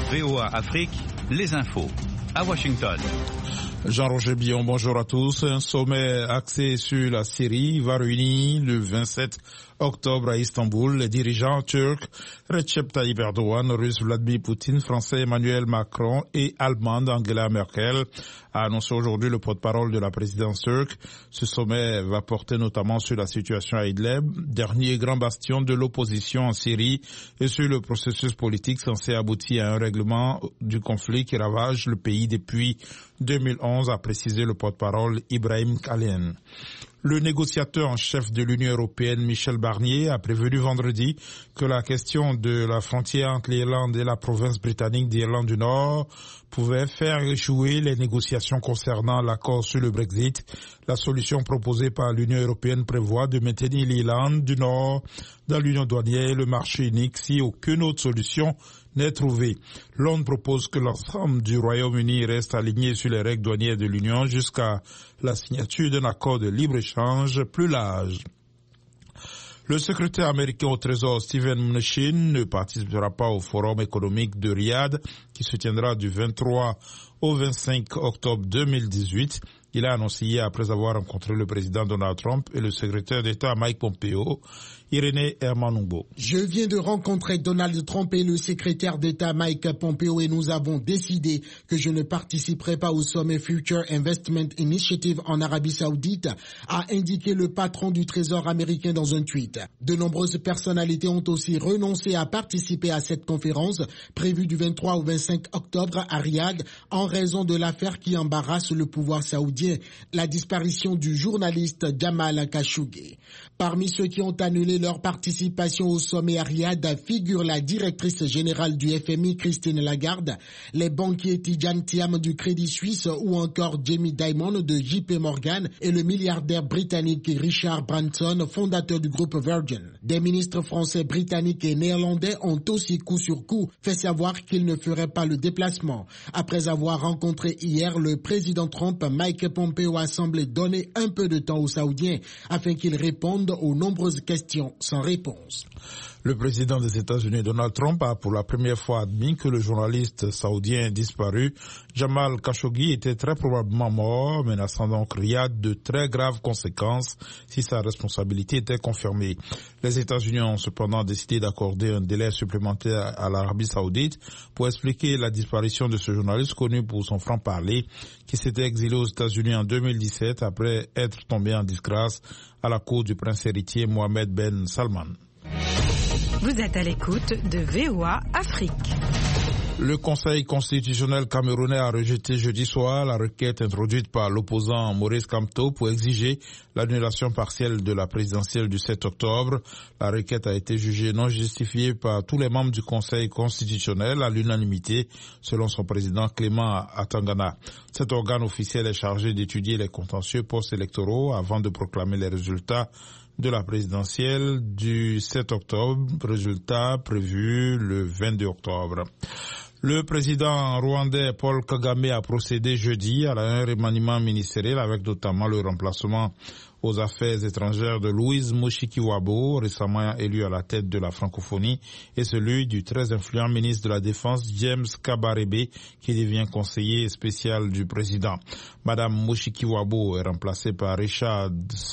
VOA Afrique, les infos. À Washington. Jean-Roger Billon, bonjour à tous. Un sommet axé sur la Syrie va réunir le 27 octobre à Istanbul les dirigeants turcs Recep Tayyip Erdogan, russe Vladimir Poutine, français Emmanuel Macron et allemande Angela Merkel, a annoncé aujourd'hui le porte-parole de la présidence turque. Ce sommet va porter notamment sur la situation à Idlib, dernier grand bastion de l'opposition en Syrie, et sur le processus politique censé aboutir à un règlement du conflit qui ravage le pays depuis 2011, a précisé le porte-parole Ibrahim Kalin. Le négociateur en chef de l'Union européenne, Michel Barnier, a prévenu vendredi que la question de la frontière entre l'Irlande et la province britannique d'Irlande du Nord pouvait faire échouer les négociations concernant l'accord sur le Brexit. La solution proposée par l'Union européenne prévoit de maintenir l'Irlande du Nord dans l'Union douanière et le marché unique si aucune autre solution n'est trouvée. Londres propose que l'ensemble du Royaume-Uni reste aligné sur les règles douanières de l'Union jusqu'à la signature d'un accord de libre-échange plus large. Le secrétaire américain au Trésor Steven Mnuchin ne participera pas au forum économique de Riyad qui se tiendra du 23 au 25 octobre 2018. Il a annoncé hier après avoir rencontré le président Donald Trump et le secrétaire d'État Mike Pompeo. Irénée Hermanumbo. Je viens de rencontrer Donald Trump et le secrétaire d'État Mike Pompeo et nous avons décidé que je ne participerai pas au sommet Future Investment Initiative en Arabie Saoudite, a indiqué le patron du Trésor américain dans un tweet. De nombreuses personnalités ont aussi renoncé à participer à cette conférence prévue du 23 au 25 octobre à Riyad en raison de l'affaire qui embarrasse le pouvoir saoudien, la disparition du journaliste Jamal Khashoggi. Parmi ceux qui ont annulé leur participation au sommet à Riyad figure la directrice générale du FMI Christine Lagarde, les banquiers Tidjane Thiam du Crédit Suisse ou encore Jamie Dimon de JP Morgan et le milliardaire britannique Richard Branson, fondateur du groupe Virgin. Des ministres français, britanniques et néerlandais ont aussi coup sur coup fait savoir qu'ils ne feraient pas le déplacement. Après avoir rencontré hier le président Trump, Mike Pompeo a semblé donner un peu de temps aux Saoudiens afin qu'ils répondent aux nombreuses questions sans réponse. Le président des États-Unis, Donald Trump, a pour la première fois admis que le journaliste saoudien disparu, Jamal Khashoggi, était très probablement mort, menaçant donc Riyad de très graves conséquences si sa responsabilité était confirmée. Les États-Unis ont cependant décidé d'accorder un délai supplémentaire à l'Arabie Saoudite pour expliquer la disparition de ce journaliste connu pour son franc-parler qui s'était exilé aux États-Unis en 2017 après être tombé en disgrâce à la cour du prince héritier Mohammed Ben Salman. Vous êtes à l'écoute de VOA Afrique. Le Conseil constitutionnel camerounais a rejeté jeudi soir la requête introduite par l'opposant Maurice Kamto pour exiger l'annulation partielle de la présidentielle du 7 octobre. La requête a été jugée non justifiée par tous les membres du Conseil constitutionnel à l'unanimité, selon son président Clément Atangana. Cet organe officiel est chargé d'étudier les contentieux post-électoraux avant de proclamer les résultats de la présidentielle du 7 octobre, résultat prévu le 22 octobre. Le président rwandais Paul Kagame a procédé jeudi à un remaniement ministériel avec notamment le remplacement aux affaires étrangères de Louise Mushikiwabo, récemment élu à la tête de la francophonie, et celui du très influent ministre de la Défense James Kabarebe, qui devient conseiller spécial du président. Madame Mushikiwabo est remplacée par Richard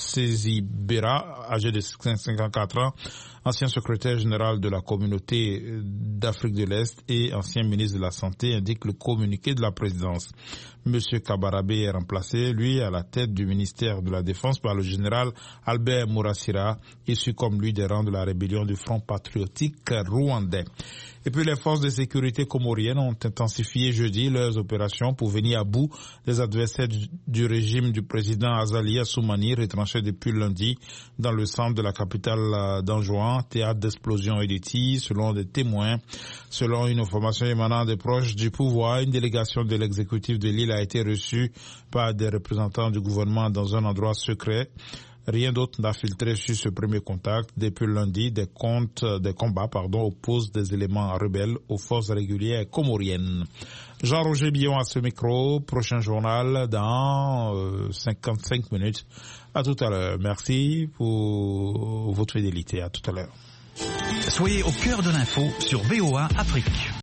Sezibera, âgé de 54 ans, ancien secrétaire général de la communauté d'Afrique de l'Est et ancien ministre de la Santé, indique le communiqué de la présidence. Monsieur Kabarabe est remplacé, lui, à la tête du ministère de la Défense par le général Albert Mourassira, issu comme lui des rangs de la rébellion du Front patriotique rwandais. Et puis les forces de sécurité comoriennes ont intensifié jeudi leurs opérations pour venir à bout des adversaires du régime du président Azali Assoumani, retranché depuis lundi dans le centre de la capitale d'Anjouan, théâtre d'explosion et de tirs, selon des témoins. Selon une information émanant des proches du pouvoir, une délégation de l'exécutif de l'île a été reçue par des représentants du gouvernement dans un endroit secret. Rien d'autre n'a filtré sur ce premier contact. Depuis lundi, des combats opposent des éléments rebelles aux forces régulières comoriennes. Jean-Roger Billon à ce micro. Prochain journal dans 55 minutes. À tout à l'heure. Merci pour votre fidélité. À tout à l'heure. Soyez au cœur de l'info sur VOA Afrique.